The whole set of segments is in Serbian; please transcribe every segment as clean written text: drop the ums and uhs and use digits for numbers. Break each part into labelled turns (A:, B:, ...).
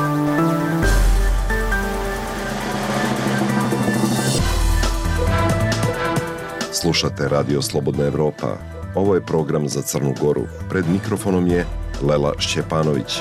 A: Slušate Radio Slobodna Evropa. Ovo je program za Crnu Goru. Pred mikrofonom je Lela Šćepanović.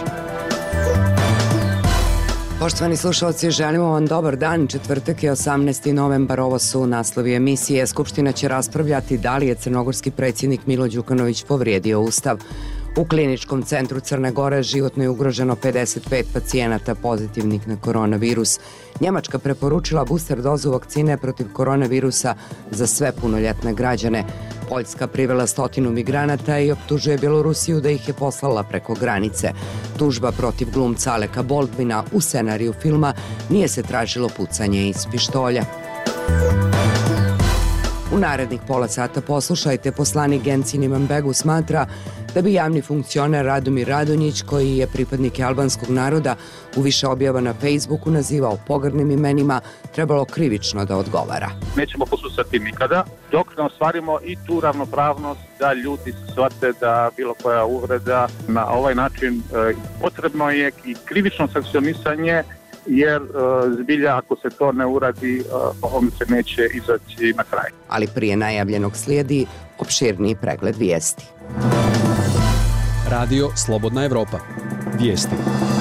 B: Poštovani slušalci, želimo vam dobar dan. Četvrtak je 18. novembar. Ovo su naslovi emisije. Skupština će raspravljati da li je crnogorski predsjednik Milo Đukanović povrijedio Ustav. U kliničkom centru Crne Gore životno je ugroženo 55 pacijenata pozitivnih na koronavirus. Njemačka preporučila booster dozu vakcine protiv koronavirusa za sve punoljetne građane. Poljska privela 100 migranata i optužuje Bjelorusiju da ih je poslala preko granice. Tužba protiv glumca Aleka Baldwina u scenariju filma nije se tražilo pucanje iz pištolja. U narednih pola sata poslušajte, poslanik Genci Imanbegu smatra da bi javni funkcioner Radomir Radonjić, koji je pripadnik albanskog naroda, u više objava na Facebooku nazivao pogrdnim imenima, trebalo krivično da odgovara.
C: Nećemo posustati nikada dok ne ostvarimo i tu ravnopravnost da ljudi shvate da bilo koja uvreda na ovaj način potrebno je i krivično sankcionisanje, jer zbilja ako se to ne uradi, on se neće izaći na kraj.
B: Ali prije najavljenog slijedi opširniji pregled vijesti.
D: Radio Slobodna Evropa. Vijesti.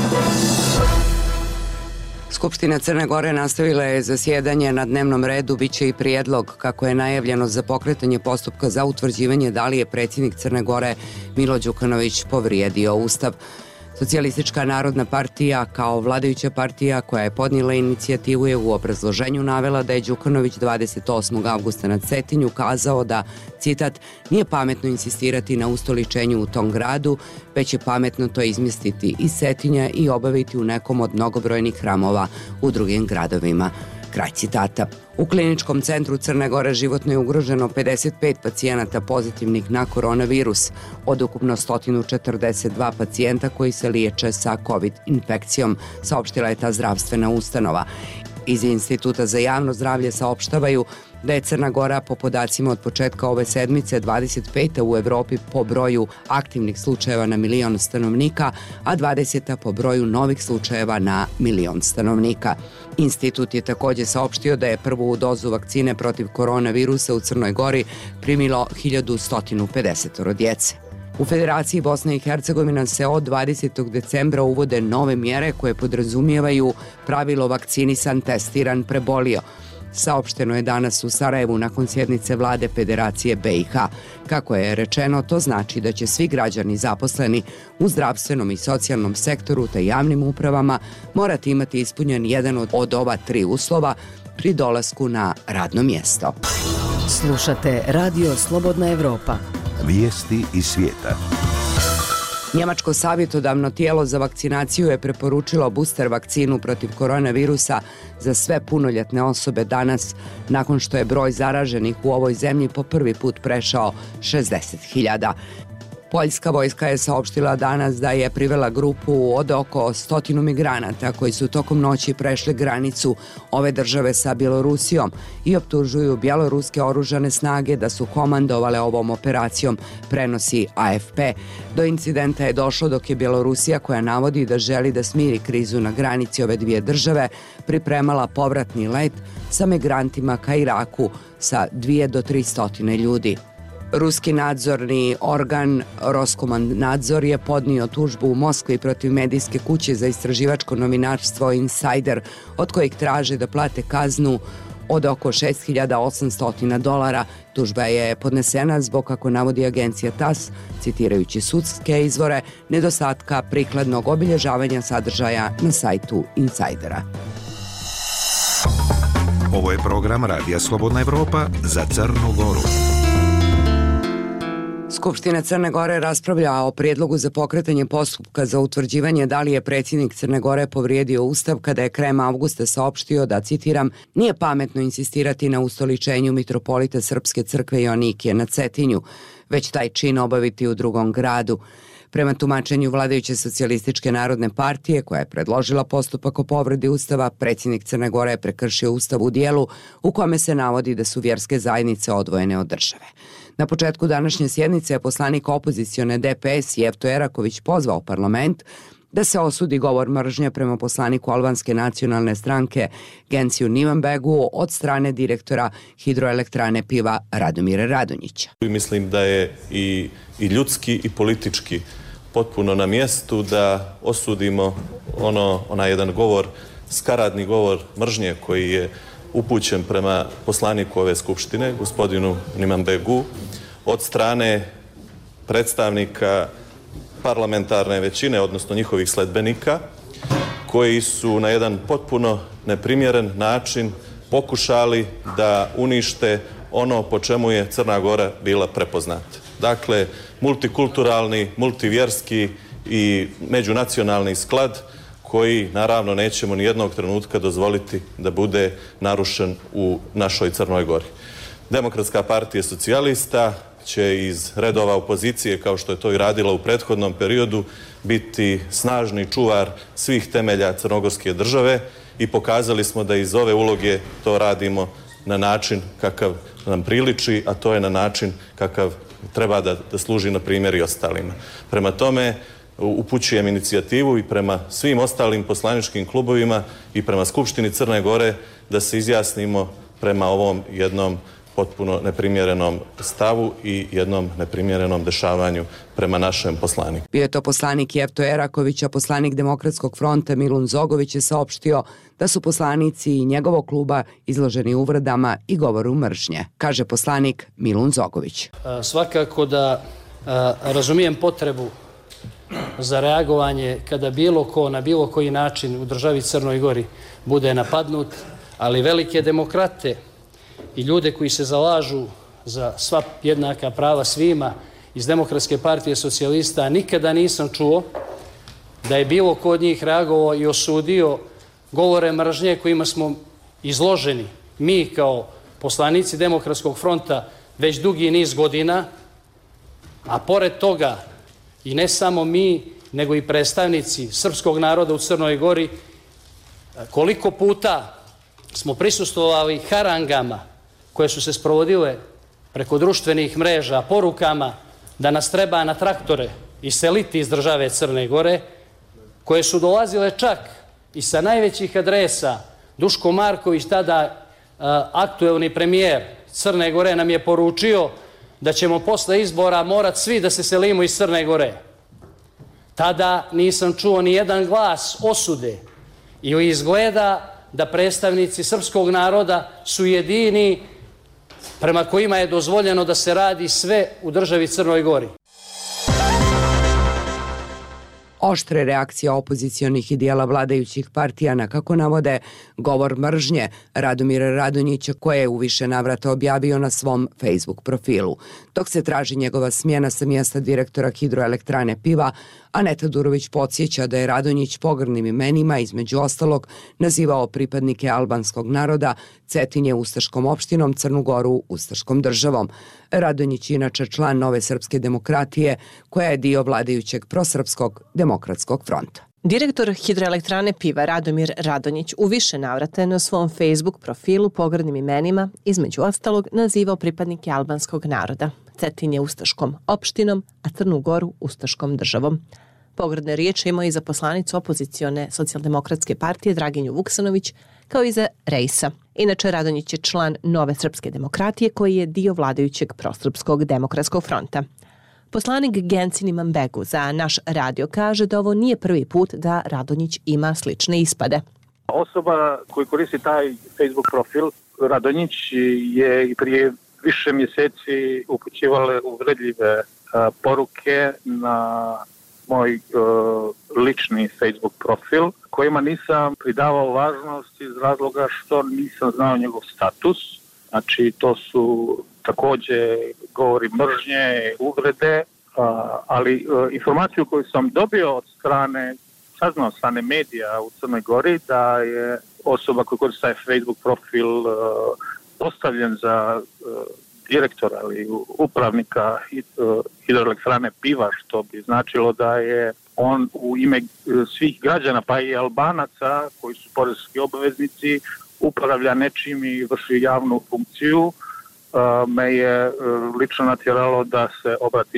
B: Skupština Crne Gore nastavila je zasjedanje. Na dnevnom redu biće i prijedlog, kako je najavljeno, za pokretanje postupka za utvrđivanje da li je predsjednik Crne Gore Milo Đukanović povrijedio Ustav. Socijalistička narodna partija kao vladajuća partija koja je podnijela inicijativu je u obrazloženju navela da je Đukanović 28. avgusta na Cetinju kazao da, citat, nije pametno insistirati na ustoličenju u tom gradu, već je pametno to izmjestiti iz Cetinja i obaviti u nekom od mnogobrojnih hramova u drugim gradovima. Kraj citata. U kliničkom centru Crne Gore životno je ugroženo 55 pacijenata pozitivnih na koronavirus, od ukupno 142 pacijenta koji se liječe sa COVID infekcijom, saopštila je ta zdravstvena ustanova. Iz Instituta za javno zdravlje saopštavaju da je Crna Gora po podacima od početka ove sedmice 25. u Evropi po broju aktivnih slučajeva na milion stanovnika, a 20. po broju novih slučajeva na milion stanovnika. Institut je također saopštio da je prvu dozu vakcine protiv koronavirusa u Crnoj Gori primilo 1150 djece. U Federaciji Bosne i Hercegovina se od 20. decembra uvode nove mjere koje podrazumijevaju pravilo vakcinisan, testiran, prebolio. Saopšteno je danas u Sarajevu nakon sjednice vlade Federacije BiH. Kako je rečeno, to znači da će svi građani zaposleni u zdravstvenom i socijalnom sektoru te javnim upravama morati imati ispunjen jedan od ova tri uslova pri dolasku na radno mjesto.
E: Slušate Radio Slobodna Evropa.
F: Vijesti iz svijeta.
B: Njemačko savjetodavno tijelo za vakcinaciju je preporučilo booster vakcinu protiv koronavirusa za sve punoljetne osobe danas, nakon što je broj zaraženih u ovoj zemlji po prvi put prešao 60.000. Poljska vojska je saopštila danas da je privela grupu od oko 100 migranata koji su tokom noći prešli granicu ove države sa Bjelorusijom i optužuju bjeloruske oružane snage da su komandovale ovom operacijom, prenosi AFP. Do incidenta je došlo dok je Bjelorusija, koja navodi da želi da smiri krizu na granici ove dvije države, pripremala povratni let sa migrantima ka Iraku sa 200 do 300 ljudi. Ruski nadzorni organ Roskomnadzor je podnio tužbu u Moskvi protiv medijske kuće za istraživačko novinarstvo Insider, od kojih traže da plate kaznu od oko $6.800. Tužba je podnesena zbog, kako navodi agencija TASS, citirajući sudske izvore, nedostatka prikladnog obilježavanja sadržaja na sajtu Insidera.
F: Ovo je program Radija Slobodna Evropa za Crnu Goru.
B: Skupština Crne Gore raspravlja o prijedlogu za pokretanje postupka za utvrđivanje da li je predsjednik Crne Gore povrijedio Ustav kada je krajem avgusta saopštio da, citiram, nije pametno insistirati na ustoličenju mitropolita Srpske crkve Joanikije na Cetinju, već taj čin obaviti u drugom gradu. Prema tumačenju vladajuće socijalističke narodne partije, koja je predložila postupak o povredi Ustava, predsjednik Crne Gore je prekršio Ustav u dijelu u kome se navodi da su vjerske zajednice odvojene od države. Na početku današnje sjednice je poslanik opozicione DPS Jevto Eraković pozvao parlament da se osudi govor mržnje prema poslaniku albanske nacionalne stranke Genciju Nimanbegu od strane direktora hidroelektrane Piva Radomira Radonjića.
G: Mislim da je i ljudski i politički potpuno na mjestu da osudimo onaj jedan govor, skaradni govor mržnje koji je upućen prema poslaniku ove skupštine, gospodinu Nimanbegu, od strane predstavnika parlamentarne većine, odnosno njihovih sledbenika, koji su na jedan potpuno neprimjeren način pokušali da unište ono po čemu je Crna Gora bila prepoznata. Dakle, multikulturalni, multivjerski i međunacionalni sklad koji naravno nećemo ni jednog trenutka dozvoliti da bude narušen u našoj Crnoj Gori. Demokratska partija socijalista će iz redova opozicije, kao što je to i radila u prethodnom periodu, biti snažni čuvar svih temelja crnogorske države i pokazali smo da iz ove uloge to radimo na način kakav nam priliči, a to je na način kakav treba da služi na primjer i ostalima. Prema tome, upućujem inicijativu i prema svim ostalim poslaničkim klubovima i prema Skupštini Crne Gore da se izjasnimo prema ovom jednom potpuno neprimjerenom stavu i jednom neprimjerenom dešavanju prema našem poslaniku.
B: Bio je to poslanik Jefto Eraković, a poslanik Demokratskog fronta Milun Zogović je saopštio da su poslanici i njegovog kluba izloženi uvredama i govoru mržnje, kaže poslanik Milun Zogović.
H: Svakako da razumijem potrebu za reagovanje kada bilo ko na bilo koji način u državi Crnoj Gori bude napadnut, ali velike demokrate i ljude koji se zalažu za sva jednaka prava svima iz Demokratske partije socijalista nikada nisam čuo da je bilo ko od njih reagovao i osudio govore mržnje kojima smo izloženi mi kao poslanici Demokratskog fronta već dugi niz godina, a pored toga i ne samo mi, nego i predstavnici srpskog naroda u Crnoj Gori, koliko puta smo prisustvovali harangama koje su se sprovodile preko društvenih mreža, porukama da nas treba na traktore iseliti iz države Crne Gore, koje su dolazile čak i sa najvećih adresa. Duško Marković, tada aktuelni premijer Crne Gore, nam je poručio da ćemo posle izbora morati svi da se selimo iz Crne Gore. Tada nisam čuo ni jedan glas osude i izgleda da predstavnici srpskog naroda su jedini prema kojima je dozvoljeno da se radi sve u državi Crnoj Gori.
B: Oštre reakcije opozicionih i dijela vladajućih partija na, kako navode, govor mržnje Radomira Radonjića, koje je u više navrata objavio na svom Facebook profilu. Dok se traži njegova smjena sa mjesta direktora hidroelektrane Piva, Aneta Durović podsjeća da je Radonjić pogrdnim imenima, između ostalog, nazivao pripadnike albanskog naroda Cetinje ustaškom opštinom, Crnu Goru ustaškom državom. Radonjić je inače član Nove srpske demokratije, koja je dio vladajućeg prosrpskog Demokratskog fronta.
I: Direktor hidroelektrane Piva Radomir Radonjić u više navrata je na svom Facebook profilu pogrdnim imenima, između ostalog, nazivao pripadnike albanskog naroda Cetinje ustaškom opštinom, a Crnu Goru ustaškom državom. Pogrdne riječi imao i za poslanicu opozicione socijaldemokratske partije Draginju Vuksanović, kao i za Rejsa. Inače, Radonjić je član Nove srpske demokratije, koji je dio vladajućeg prosrpskog Demokratskog fronta. Poslanik Genci Nimanbegu za naš radio kaže da ovo nije prvi put da Radonjić ima slične ispade.
C: Osoba koji koristi taj Facebook profil, Radonjić, je i prije više mjeseci upućivale uvredljive poruke na moj lični Facebook profil, kojima nisam pridavao važnost iz razloga što nisam znao njegov status. Znači, to su također govori mržnje, uvrede, ali informaciju koju sam dobio saznao od strane medija u Crnoj Gori, da je osoba koja koristi taj Facebook profil postavljen za direktora ili upravnika hidroelektrane Piva, što bi značilo da je on u ime svih građana, pa i Albanaca, koji su poreski obveznici, upravlja nečim i vrši javnu funkciju, me je lično natjeralo da se obratim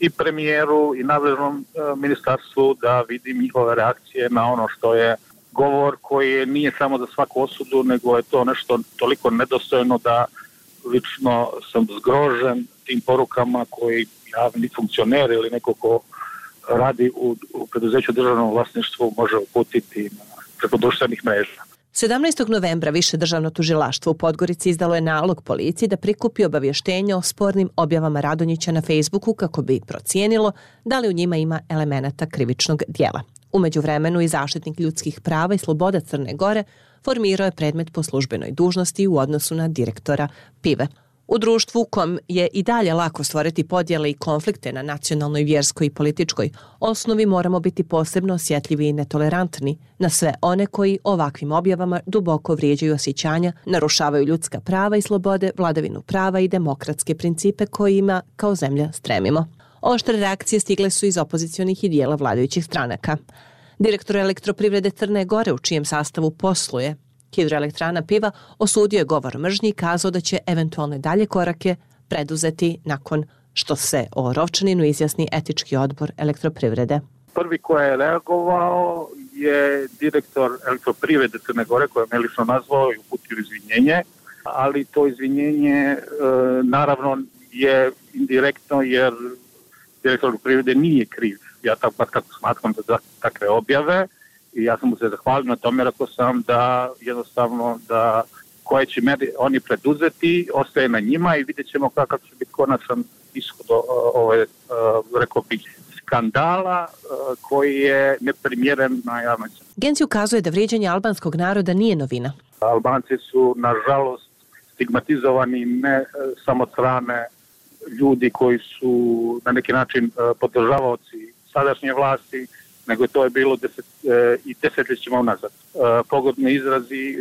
C: i premijeru i nadležnom ministarstvu da vidim njihove reakcije na ono što je govor koji nije samo za svaku osudu, nego je to nešto toliko nedostojno da lično sam zgrožen tim porukama koji javni funkcioner ili neko ko radi u preduzeću državnom vlasništvu može uputiti preko društvenih mreža.
I: 17. novembra Više državno tužilaštvo u Podgorici izdalo je nalog policiji da prikupi obavještenja o spornim objavama Radonjića na Facebooku kako bi procijenilo da li u njima ima elemenata krivičnog dijela. U međuvremenu i zaštitnik ljudskih prava i sloboda Crne Gore formirao je predmet po službenoj dužnosti u odnosu na direktora PIVE. U društvu u kom je i dalje lako stvoriti podjele i konflikte na nacionalnoj, vjerskoj i političkoj osnovi, moramo biti posebno osjetljivi i netolerantni na sve one koji ovakvim objavama duboko vrijeđaju osjećanja, narušavaju ljudska prava i slobode, vladavinu prava i demokratske principe kojima kao zemlja stremimo. Oštre reakcije stigle su iz opozicionih i dijela vladajućih stranaka. Direktor Elektroprivrede Crne Gore, u čijem sastavu posluje hidroelektrana Piva, osudio je govor mržnji i kazao da će eventualne dalje korake preduzeti nakon što se o Rovčaninu izjasni etički odbor Elektroprivrede.
C: Prvi koji je reagovao je direktor Elektroprivrede Crne Gore, koji je me lično nazvao i uputio izvinjenje, ali to izvinjenje naravno je indirektno jer direktor Elektroprivrede nije kriv. Ja tako kako smatram za takve objave i ja sam mu se zahvalio na tome, rekao sam da jednostavno da koje će meri oni preduzeti ostaje na njima i vidjet ćemo kakav će biti konačan ishod ove, rekao bih, skandala koji je neprimjeren na javnoj sceni.
I: Genci ukazuje da vrijeđanje albanskog naroda nije novina.
C: Albanci su nažalost stigmatizovani ne samo od strane ljudi koji su na neki način podržavaoci sadašnje vlasti, nego to je bilo desetljećima unazad. Pogodni izrazi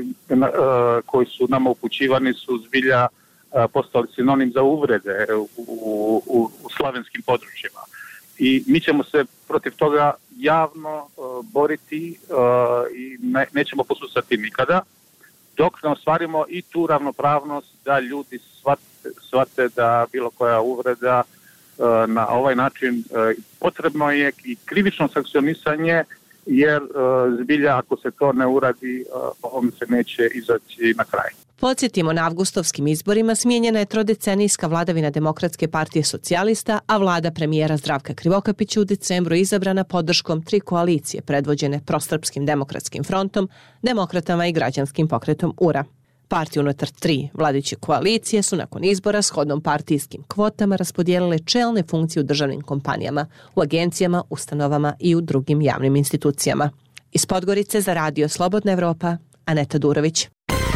C: koji su nama upućivani su zbilja postali sinonim za uvrede u slavenskim područjima. I mi ćemo se protiv toga javno boriti i nećemo posustati nikada, dok ne ostvarimo i tu ravnopravnost da ljudi shvate da bilo koja uvreda na ovaj način potrebno je i krivično sankcionisanje, jer zbilja ako se to ne uradi, ovom se neće izaći na kraj.
I: Podsjetimo, na avgustovskim izborima smijenjena je trodecenijska vladavina Demokratske partije socijalista, a vlada premijera Zdravka Krivokapića u decembru izabrana podrškom 3 koalicije predvođene Prosrpskim demokratskim frontom, Demokratama i Građanskim pokretom URA. Partije unutar 3 vladajuće koalicije su nakon izbora shodnom partijskim kvotama raspodijelile čelne funkcije u državnim kompanijama, u agencijama, ustanovama i u drugim javnim institucijama. Iz Podgorice za Radio Slobodna Evropa, Aneta Durović.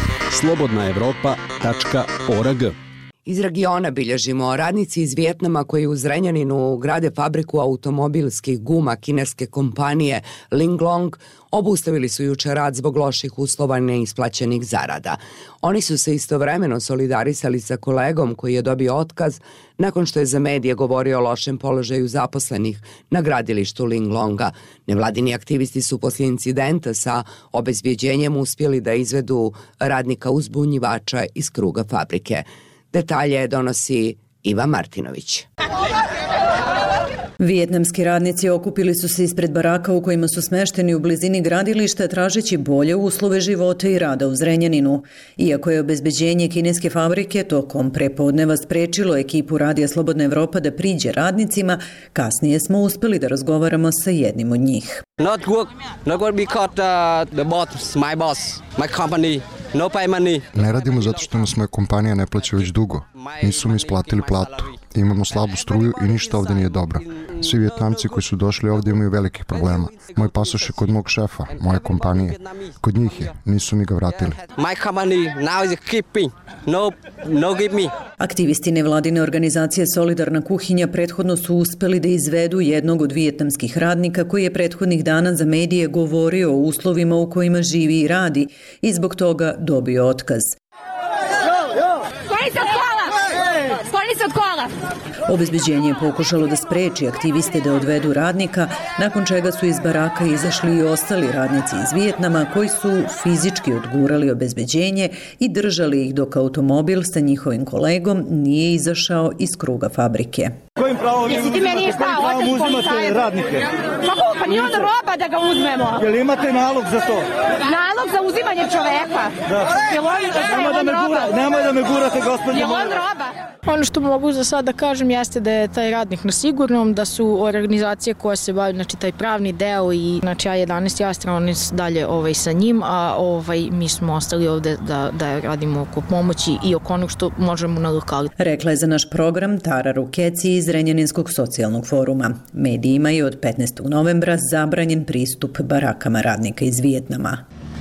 D: slobodnaevropa.org.
B: Iz regiona bilježimo radnici iz Vijetnama koji u Zrenjaninu grade fabriku automobilskih guma kineske kompanije Linglong obustavili su jučer rad zbog loših uslova neisplaćenih zarada. Oni su se istovremeno solidarisali sa kolegom koji je dobio otkaz nakon što je za medije govorio o lošem položaju zaposlenih na gradilištu Linglonga. Nevladini aktivisti su poslije incidenta sa obezbjeđenjem uspjeli da izvedu radnika uzbunjivača iz kruga fabrike. Detalje donosi Iva Martinović.
J: Vijetnamski radnici okupili su se ispred baraka u kojima su smešteni u blizini gradilišta tražeći bolje uslove života i rada u Zrenjaninu. Iako je obezbeđenje kineske fabrike tokom prepodneva sprečilo ekipu Radija Slobodna Evropa da priđe radnicima, kasnije smo uspeli da razgovaramo sa jednim od njih.
K: Not work because the boss, my boss, my company. No pay money.
L: Ne radimo zato što nas moja kompanija ne plaća već dugo. Nisu mi isplatili platu. Imamo slabu struju i ništa ovdje nije dobro. Svi Vijetnamci koji su došli ovdje imaju velikih problema. Moj pasoš je kod mog šefa, moje kompanije. Kod njih je, nisu mi ga vratili.
K: My company now is keeping. No give me.
J: Aktivisti nevladine organizacije Solidarna kuhinja prethodno su uspeli da izvedu jednog od vijetnamskih radnika koji je prethodnih dana za medije govorio o uslovima u kojima živi i radi i zbog toga dobio otkaz. Obezbeđenje je pokušalo da spreči aktiviste da odvedu radnika, nakon čega su iz baraka izašli i ostali radnici iz Vijetnama koji su fizički odgurali obezbeđenje i držali ih dok automobil sa njihovim kolegom nije izašao iz kruga fabrike.
M: Kojim pravom uzimate radnike?
N: Pa nije onda roba da ga uzmemo.
M: Jel imate nalog za to?
N: Nalog za uzimanje čoveka.
M: Nemoj da me gurate, gospodine.
N: Jel on roba?
O: Ono što mogu za sada kažem jeste da je taj radnik na sigurnom, da su organizacije koje se bavaju, znači taj pravni deo i znači A11 Astra, oni dalje sa njim, a mi smo ostali ovde da radimo oko pomoći i oko onog što možemo na lokalu.
J: Rekla je za naš program Tara Rukeci iz Zrenjaninskog socijalnog foruma. Medijima je od 15. novembra zabranjen pristup barakama radnika iz Vijetnama.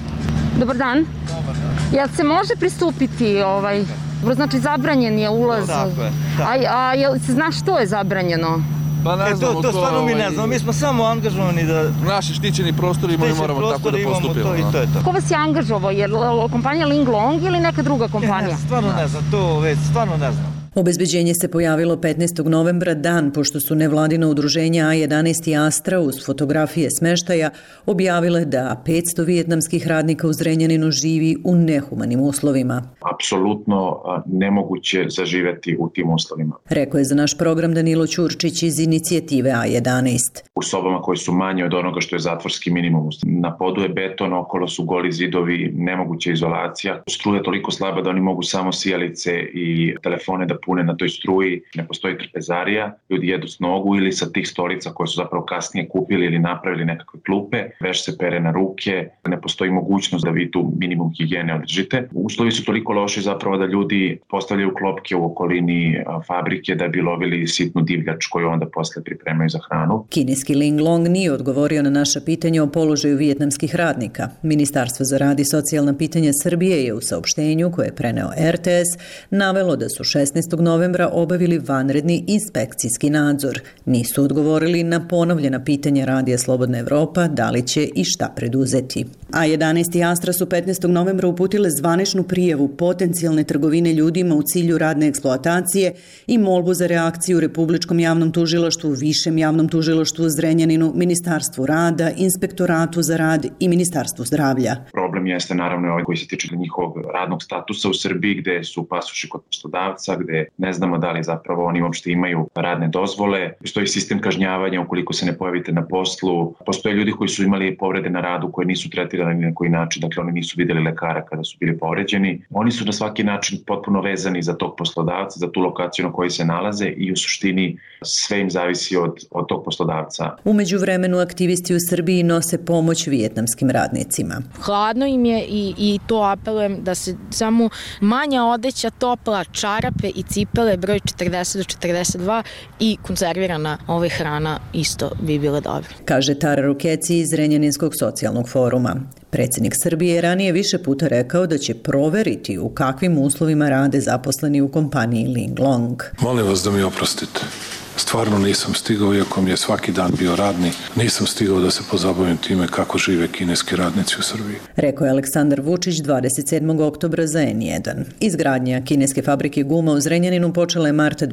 N: Dobar dan. Jel se može pristupiti znači zabranjen je ulaz.
M: Tako je.
N: A jel se zna što je zabranjeno?
M: Pa ne znamo, to stvarno mi ne znamo. Mi smo samo angažovani da...
P: Naši štićeni prostori imamo i moramo tako da postupimo.
N: Ko vas je angažovao? Je kompanija Ling Long ili neka druga kompanija?
M: Ne, stvarno ne znam, to već stvarno ne znam.
J: Obezbeđenje se pojavilo 15. novembra, dan pošto su nevladino udruženja A11 i Astra uz fotografije smeštaja objavile da 500 vijetnamskih radnika u Zrenjaninu živi u nehumanim uslovima.
Q: Apsolutno nemoguće zaživeti u tim uslovima.
J: Rekao je za naš program Danilo Ćurčić iz inicijative A11.
Q: U sobama koje su manje od onoga što je zatvorski minimum. Na podu je beton, okolo su goli zidovi, nemoguća izolacija. Struja je toliko slaba da oni mogu samo sijalice i telefone da pune na toj struji, ne postoji trpezarija, ljudi jedu s nogu ili sa tih stolica koje su zapravo kasnije kupili ili napravili nekakve klupe, veš se pere na ruke, ne postoji mogućnost da vi tu minimum higijene održite. Uslovi su toliko loši zapravo da ljudi postavljaju klopke u okolini fabrike da bi lovili sitnu divljač koju onda posle pripremaju za hranu.
J: Kineski Ling Long nije odgovorio na naša pitanja o položaju vijetnamskih radnika. Ministarstvo za rad i socijalna pitanja Srbije je u saopštenju koje je preneo RTS navelo da su 16. novembra obavili vanredni inspekcijski nadzor. Nisu odgovorili na ponovljena pitanja Radija Slobodna Evropa da li će i šta preduzeti. A11 i Astra su 15. novembra uputile zvaničnu prijavu potencijalne trgovine ljudima u cilju radne eksploatacije i molbu za reakciju Republičkom javnom tužilaštvu, Višem javnom tužilaštvu u Zrenjaninu, Ministarstvu rada, Inspektoratu za rad i Ministarstvu zdravlja.
Q: Problem jeste naravno ovaj koji se tiče njihovog radnog statusa u Srbiji, gde su pasoši kod poslodavca, gde ne znamo da li zapravo oni uopšte imaju radne dozvole. Postoji sistem kažnjavanja ukoliko se ne pojavite na poslu. Postoje ljudi koji su imali povrede na radu koje nisu tretirani na koji način, dakle oni nisu videli lekara kada su bili povređeni. Oni su na svaki način potpuno vezani za tog poslodavca, za tu lokaciju na kojoj se nalaze i u suštini sve im zavisi od tog poslodavca.
J: Umeđu vremenu aktivisti u Srbiji nose pomoć vijetnamskim radnicima.
O: Hladno im je i to apelujem da se samo manja odeća, topla, čarape i cipele broj 40 do 42 i konzervirana hrana isto bi bila dobra.
J: Kaže Tara Rukeci iz Zrenjaninskog socijalnog foruma. Predsjednik Srbije je ranije više puta rekao da će proveriti u kakvim uslovima rade zaposleni u kompaniji Ling Long.
R: Molim vas da mi oprostite. Stvarno nisam stigao, iako mi je svaki dan bio radni, nisam stigao da se pozabavim time kako žive kineski radnici u Srbiji.
J: Rekao je Aleksandar Vučić 27. oktobra za N1. Izgradnja kineske fabrike guma u Zrenjaninu počela je marta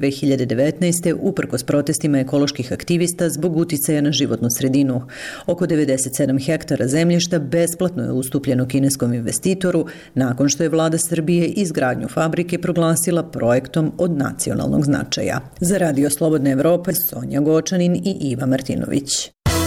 J: 2019. uprkos protestima ekoloških aktivista zbog uticaja na životnu sredinu. Oko 97 hektara zemljišta besplatno je ustupljeno kineskom investitoru nakon što je vlada Srbije izgradnju fabrike proglasila projektom od nacionalnog značaja. Za Radio Slobodna Evropa, Sonja Gočanin i Iva Martinović.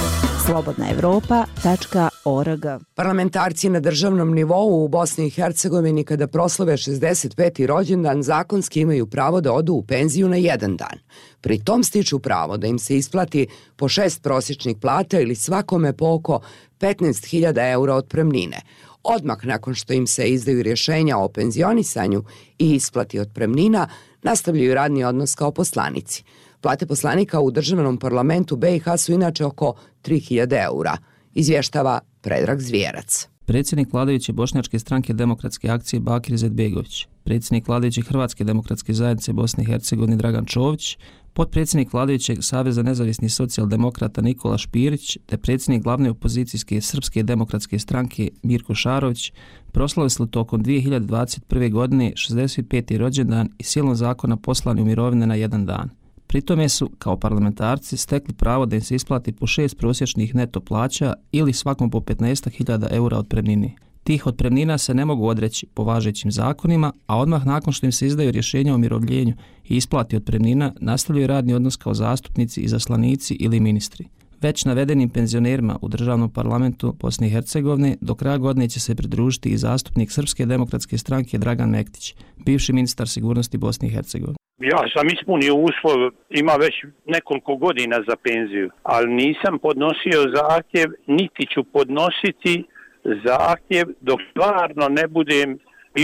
B: slobodnaevropa.org. Parlamentarci na državnom nivou u Bosni i Hercegovini kada proslave 65. rođendan zakonski imaju pravo da odu u penziju na jedan dan. Pri tom stiču pravo da im se isplati po 6 prosječnih plata ili svakome po oko 15.000 eura otpremnine. Odmah nakon što im se izdaju rješenja o penzionisanju i isplati otpremnina, nastavljaju radni odnos kao poslanici. Plate poslanika u državnom parlamentu BiH su inače oko 3.000 eura, izvještava Predrag Zvijerac.
S: Predsjednik vladajuće Bošnjačke stranke Demokratske akcije Bakir Izetbegović, predsjednik vladajuće Hrvatske demokratske zajednice Bosne i Hercegovine Dragan Čović, potpredsjednik vladajućeg Saveza nezavisnih socijaldemokrata Nikola Špirić te predsjednik glavne opozicijske Srpske demokratske stranke Mirko Šarović proslavili tokom 2021. godine 65. rođendan i silom zakona poslani u mirovine na jedan dan. Pri tome su, kao parlamentarci, stekli pravo da im se isplati po 6 prosječnih neto plaća ili svakom po 15.000 eura otpremnine. Tih otpremnina se ne mogu odreći po važećim zakonima, a odmah nakon što im se izdaju rješenja o umirovljenju i isplati otpremnina, nastavljaju radni odnos kao zastupnici, izaslanici ili ministri. Već navedenim penzionerima u državnom parlamentu Bosne i Hercegovine do kraja godine će se pridružiti i zastupnik Srpske demokratske stranke Dragan Mektić, bivši ministar sigurnosti Bosne i Hercegovine.
T: Ja sam ispunio uslov, ima već nekoliko godina za penziju, ali nisam podnosio zahtjev, niti ću podnositi zahtjev dok stvarno ne budem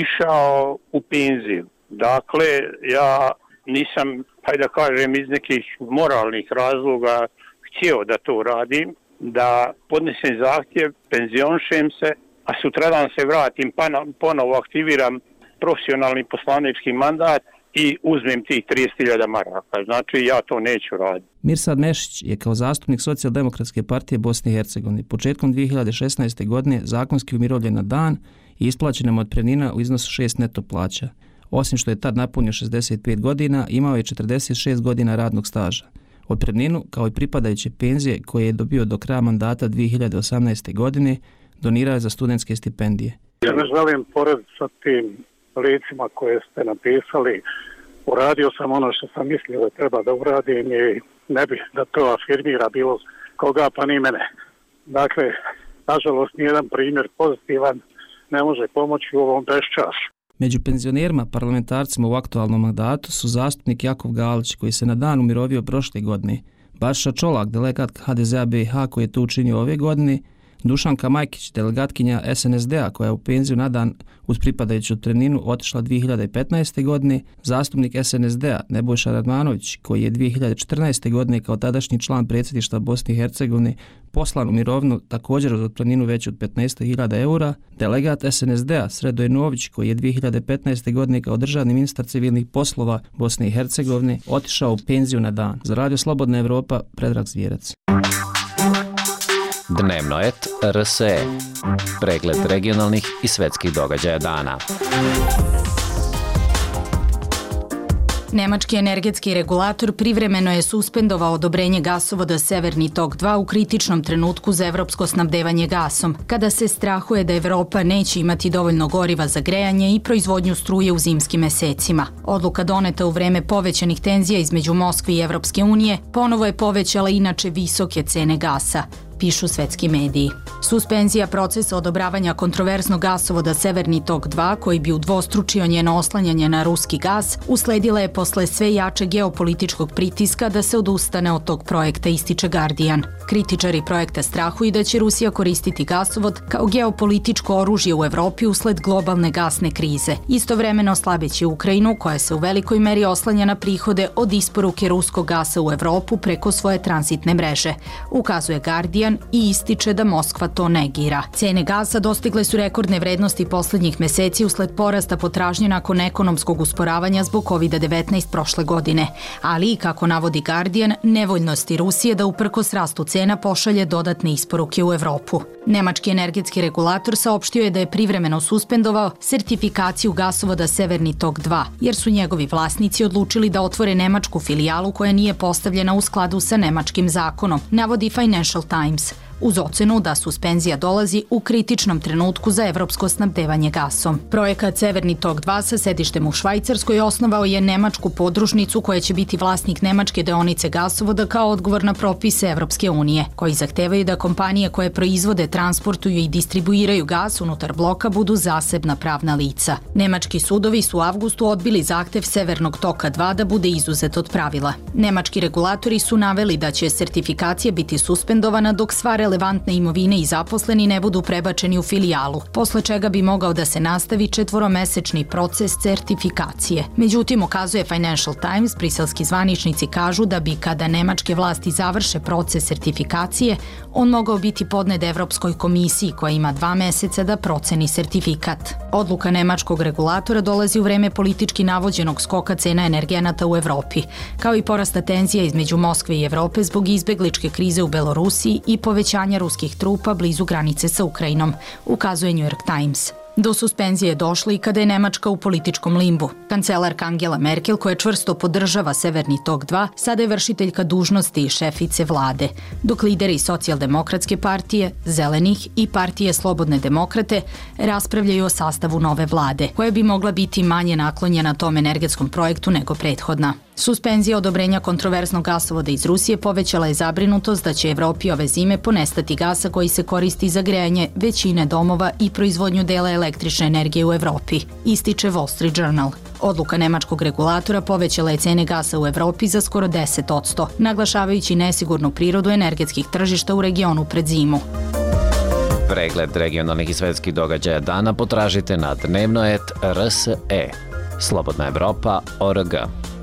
T: išao u penziju. Dakle, ja nisam, hajde da kažem, iz nekih moralnih razloga htio da to radim, da podnesem zahtjev, penzionišem se, a sutradan se vratim, pa ponovo aktiviram profesionalni poslanički mandat i uzmem tih 30.000 maraka. Znači, ja to neću raditi.
S: Mirsad Mešić je kao zastupnik Socijaldemokratske partije Bosne i Hercegovine početkom 2016. godine zakonski umirovljen na dan i isplaćena mu otpremnina u iznosu 6 neto plaća. Osim što je tad napunio 65 godina, imao je 46 godina radnog staža. Otpremninu, kao i pripadajuće penzije koje je dobio do kraja mandata 2018. godine, donirao je za studentske stipendije.
U: Ja ne želim porediti sa tim licima koje ste napisali. Uradio sam ono što sam mislio da treba da uradim i ne bih da to afirmira bilo koga pa ni mene. Dakle, nažalost, nijedan primjer pozitivan ne može pomoći u ovom beščasu.
S: Među penzionerima parlamentarcima u aktualnom mandatu su zastupnik Jakov Galić, koji se na dan umirovio prošle godine, Baša Čolak, delegat HDZ-a BiH koji je to učinio ove godine, Dušanka Majkić, delegatkinja SNSD-a koja je u penziju na dan uz pripadajuću otpremninu otišla 2015. godine, zastupnik SNSD-a Nebojša Radmanović koji je 2014. godine kao tadašnji član predsjedništva Bosne i Hercegovine poslan u mirovinu također uz otpremninu veću od 15.000 eura, delegat SNSD-a Sredoje Nović koji je 2015. godine kao državni ministar civilnih poslova Bosne i Hercegovine otišao u penziju na dan. Za Radio Slobodna Evropa, Predrag Zvijerac.
V: Dnevno et RSE. Pregled regionalnih i svetskih događaja dana.
W: Nemački energetski regulator privremeno je suspendovao odobrenje gasovoda Severni tok 2 u kritičnom trenutku za evropsko snabdevanje gasom, kada se strahuje da Evropa neće imati dovoljno goriva za grejanje i proizvodnju struje u zimskim mesecima. Odluka doneta u vreme povećanih tenzija između Moskve i Evropske unije ponovo je povećala inače visoke cene gasa, pišu svetski mediji. Suspenzija procesa odobravanja kontroverznog gasovoda Severni tok 2, koji bi udvostručio njeno oslanjanje na ruski gas, usledila je posle sve jače geopolitičkog pritiska da se odustane od tog projekta, ističe Guardian. Kritičari projekta strahuju da će Rusija koristiti gasovod kao geopolitičko oružje u Evropi usled globalne gasne krize. Istovremeno slabeći Ukrajinu, koja se u velikoj meri oslanja na prihode od isporuke ruskog gasa u Evropu preko svoje tranzitne mreže, ukazuje Guardian i ističe da Moskva to negira. Cene gasa dostigle su rekordne vrednosti poslednjih meseci usled porasta potražnje nakon ekonomskog usporavanja zbog COVID-19 prošle godine, ali i, kako navodi Guardian, nevoljnosti Rusije da uprkos rastu cena pošalje dodatne isporuke u Evropu. Nemački energetski regulator saopštio je da je privremeno suspendovao sertifikaciju gasovoda Severni tok 2, jer su njegovi vlasnici odlučili da otvore nemačku filijalu koja nije postavljena u skladu sa nemačkim zakonom, navodi Financial Times, uz ocenu da suspenzija dolazi u kritičnom trenutku za evropsko snabdevanje gasom. Projekat Severni tok 2 sa sedištem u Švajcarskoj osnovao je nemačku podružnicu koja će biti vlasnik nemačke deonice gasovoda kao odgovor na propise Evropske unije, koji zahtevaju da kompanije koje proizvode, transportuju i distribuiraju gas unutar bloka budu zasebna pravna lica. Nemački sudovi su u avgustu odbili zahtev Severnog toka 2 da bude izuzet od pravila. Nemački regulatori su naveli da će sertifikacija biti suspendovana dok sva relevantne imovine i zaposleni ne budu prebačeni u filijalu, posle čega bi mogao da se nastavi 4-mesečni proces sertifikacije. Međutim, ukazuje Financial Times, briselski zvaničnici kažu da bi, kada nemačke vlasti završe proces sertifikacije, on mogao biti podnet Evropskoj komisiji koja ima 2 meseca da proceni sertifikat. Odluka nemačkog regulatora dolazi u vreme politički navođenog skoka cena energenata u Evropi, kao i porasta tenzija između Moskve i Evrope zbog izbegličke krize u Belorusiji i povećanja ruskih trupa blizu granice sa Ukrajinom, ukazuje New York Times. Do suspenzije je došlo i kada je Nemačka u političkom limbu. Kancelarka Angela Merkel, koja čvrsto podržava Severni tok 2, sada je vršiteljka dužnosti i šefice vlade, dok lideri Socijaldemokratske partije, Zelenih i partije Slobodne demokrate raspravljaju o sastavu nove vlade, koja bi mogla biti manje naklonjena tom energetskom projektu nego prethodna. Suspenzija odobrenja kontroverznog gasovoda iz Rusije povećala je zabrinutost da će Evropi ove zime ponestati gasa koji se koristi za grejanje većine domova i proizvodnju dela električne energije u Evropi, ističe Wall Street Journal. Odluka nemačkog regulatora povećala je cene gasa u Evropi za skoro 10%, naglašavajući nesigurnu prirodu energetskih tržišta u regionu pred zimu.
V: Pregled regionalnih i svetskih događaja dana potražite na dnevnoet.rs.e. Slobodna Evropa.org.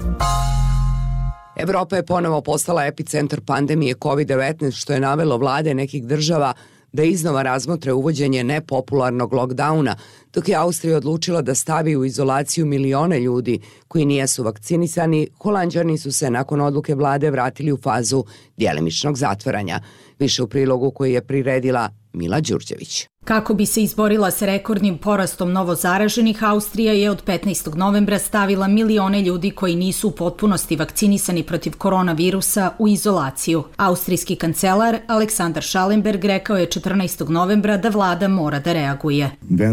B: Evropa je ponovo postala epicentar pandemije COVID-19, što je navelo vlade nekih država da iznova razmotre uvođenje nepopularnog lockdowna, dok je Austrija odlučila da stavi u izolaciju milione ljudi koji nijesu vakcinisani. Holanđani su se nakon odluke vlade vratili u fazu djelimičnog zatvaranja. Više u prilogu koji je priredila Mila Đurđević.
W: Kako bi se izborila sa rekordnim porastom novozaraženih, Austrija je od 15. novembra stavila milione ljudi koji nisu u potpunosti vakcinisani protiv koronavirusa u izolaciju. Austrijski kancelar Aleksandar Schallenberg rekao je 14. novembra da vlada mora da reaguje.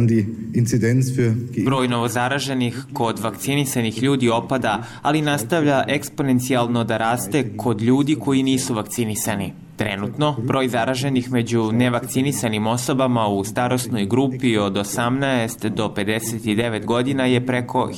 A: Broj novozaraženih kod vakcinisanih ljudi opada, ali nastavlja eksponencijalno da raste kod ljudi koji nisu vakcinisani. Trenutno, broj zaraženih među nevakcinisanim osobama u starosnoj grupi od 18 do 59 godina je preko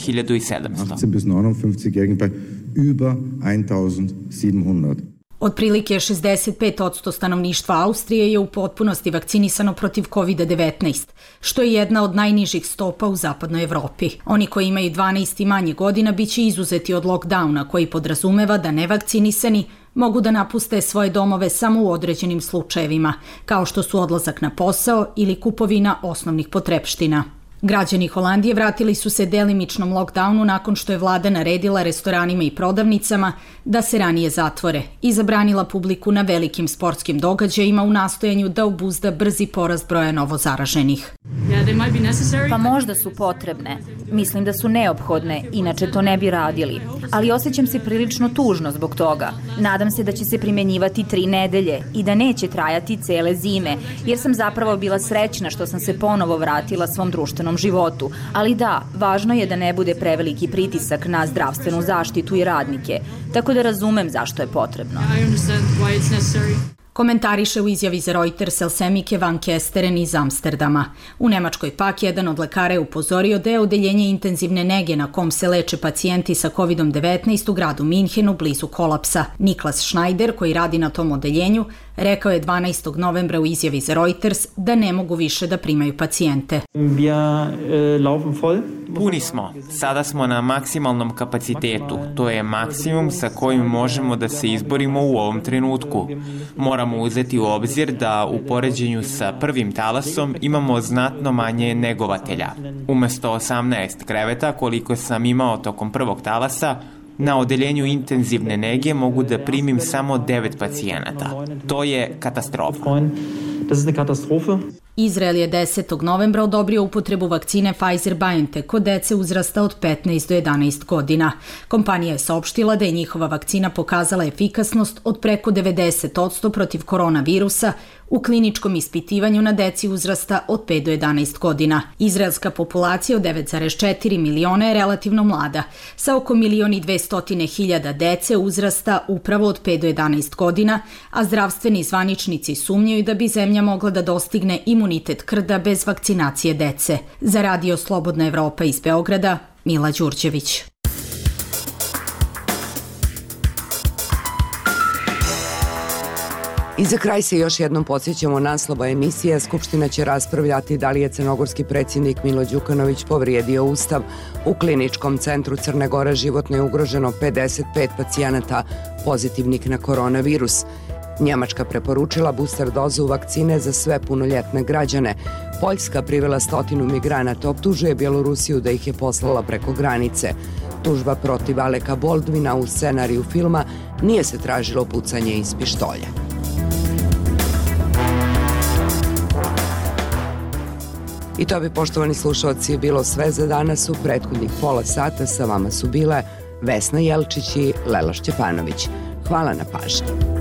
A: 1700.
W: Otprilike 65% stanovništva Austrije je u potpunosti vakcinisano protiv COVID-19, što je jedna od najnižih stopa u zapadnoj Evropi. Oni koji imaju 12 i manje godina biće izuzeti od lockdowna, koji podrazumeva da nevakcinisani mogu da napuste svoje domove samo u određenim slučajevima, kao što su odlazak na posao ili kupovina osnovnih potrepština. Građani Holandije vratili su se delimičnom lockdownu nakon što je vlada naredila restoranima i prodavnicama da se ranije zatvore i zabranila publiku na velikim sportskim događajima u nastojanju da obuzda brzi porast broja novozaraženih.
E: Pa možda su potrebne. Mislim da su neophodne, inače to ne bi radili. Ali osjećam se prilično tužno zbog toga. Nadam se da će se primjenjivati 3 nedelje i da neće trajati cele zime, jer sam zapravo bila srećna što sam se ponovo vratila svom društvenom životu. Ali da, važno je da ne bude preveliki pritisak na zdravstvenu zaštitu i radnike, tako da razumem zašto je potrebno.
W: Komentariše u izjavi za Reuters Elsemike van Kesteren iz Amsterdama. U Nemačkoj pak jedan od lekara je upozorio da je odeljenje intenzivne nege na kom se leče pacijenti sa COVID-19 u gradu Minhenu blizu kolapsa. Niklas Schneider, koji radi na tom odeljenju, rekao je 12. novembra u izjavi za Reuters da ne mogu više da primaju pacijente.
A: Puni smo. Sada smo na maksimalnom kapacitetu. To je maksimum sa kojim možemo da se izborimo u ovom trenutku. Moramo uzeti u obzir da u poređenju sa prvim talasom imamo znatno manje negovatelja. Umesto 18 kreveta koliko sam imao tokom prvog talasa, na odeljenju intenzivne nege mogu da primim samo 9 pacijenata. To je katastrofa.
W: Izrael je 10. novembra odobrio upotrebu vakcine Pfizer-BioNTech kod dece uzrasta od 15 do 11 godina. Kompanija je saopštila da je njihova vakcina pokazala efikasnost od preko 90% protiv koronavirusa u kliničkom ispitivanju na deci uzrasta od 5 do 11 godina. Izraelska populacija od 9,4 miliona je relativno mlada, sa oko 1.200.000 dece uzrasta upravo od 5 do 11 godina, a zdravstveni zvaničnici sumnjaju da bi zemlja mogla da dostigne imunitet krda bez vakcinacije dece. Za Radio Slobodna Evropa iz Beograda, Mila Đurđević.
B: I za kraj se još jednom podsjećamo naslova emisije. Skupština će raspravljati da li je crnogorski predsjednik Milo Đukanović povrijedio Ustav. U kliničkom centru Crne Gore životno je ugroženo 55 pacijenata pozitivnih na koronavirus. Njemačka preporučila booster dozu vakcine za sve punoljetne građane. Poljska privela 100 migranata, optužuje Bjelorusiju da ih je poslala preko granice. Tužba protiv Aleka Baldwina u scenariju filma nije se tražilo pucanje iz pištolja. I to bi, poštovani slušalci, bilo sve za danas. U prethodnih pola sata sa vama su bile Vesna Jelčić i Lela Šćepanović. Hvala na pažnji.